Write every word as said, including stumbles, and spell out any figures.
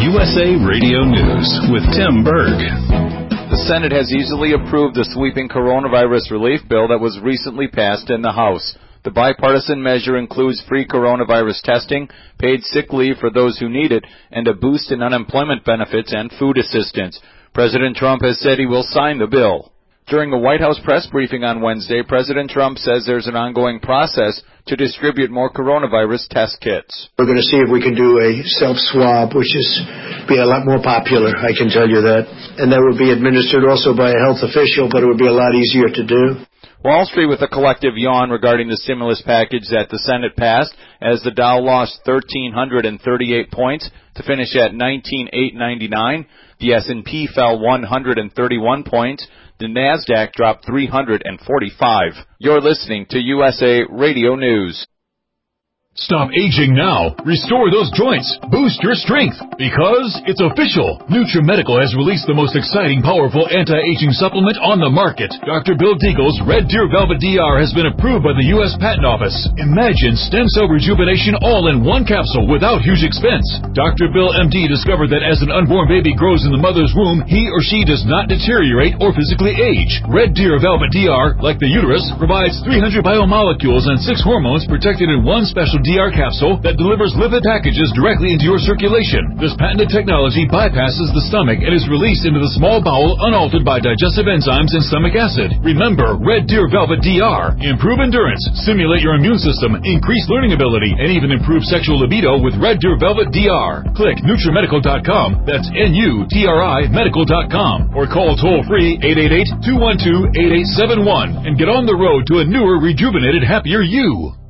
U S A Radio News with Tim Berg. The Senate has easily approved the sweeping coronavirus relief bill that was recently passed in the House. The bipartisan measure includes free coronavirus testing, paid sick leave for those who need it, and a boost in unemployment benefits and food assistance. President Trump has said he will sign the bill. During a White House press briefing on Wednesday, President Trump says there's an ongoing process to distribute more coronavirus test kits. We're going to see if we can do a self-swab, which is be a lot more popular, I can tell you that. And that would be administered also by a health official, but it would be a lot easier to do. Wall Street with a collective yawn regarding the stimulus package that the Senate passed, as the Dow lost one thousand three hundred thirty-eight points to finish at nineteen thousand eight hundred ninety-nine. The S and P fell one hundred thirty-one points. The NASDAQ dropped three hundred forty-five. You're listening to U S A Radio News. Stop aging now. Restore those joints. Boost your strength. Because it's official. NutriMedical has released the most exciting, powerful anti-aging supplement on the market. Doctor Bill Deagle's Red Deer Velvet D R has been approved by the U S Patent Office. Imagine stem cell rejuvenation all in one capsule without huge expense. Doctor Bill M D discovered that as an unborn baby grows in the mother's womb, he or she does not deteriorate or physically age. Red Deer Velvet D R, like the uterus, provides three hundred biomolecules and six hormones protected in one special D R capsule that delivers lipid packages directly into your circulation. This patented technology bypasses the stomach and is released into the small bowel unaltered by digestive enzymes and stomach acid. Remember, Red Deer Velvet D R. Improve endurance, stimulate your immune system, increase learning ability, and even improve sexual libido with Red Deer Velvet D R. Click NutriMedical dot com, that's N U T R I medical dot com, or call toll-free eight eight eight, two one two, eight eight seven one and get on the road to a newer, rejuvenated, happier you.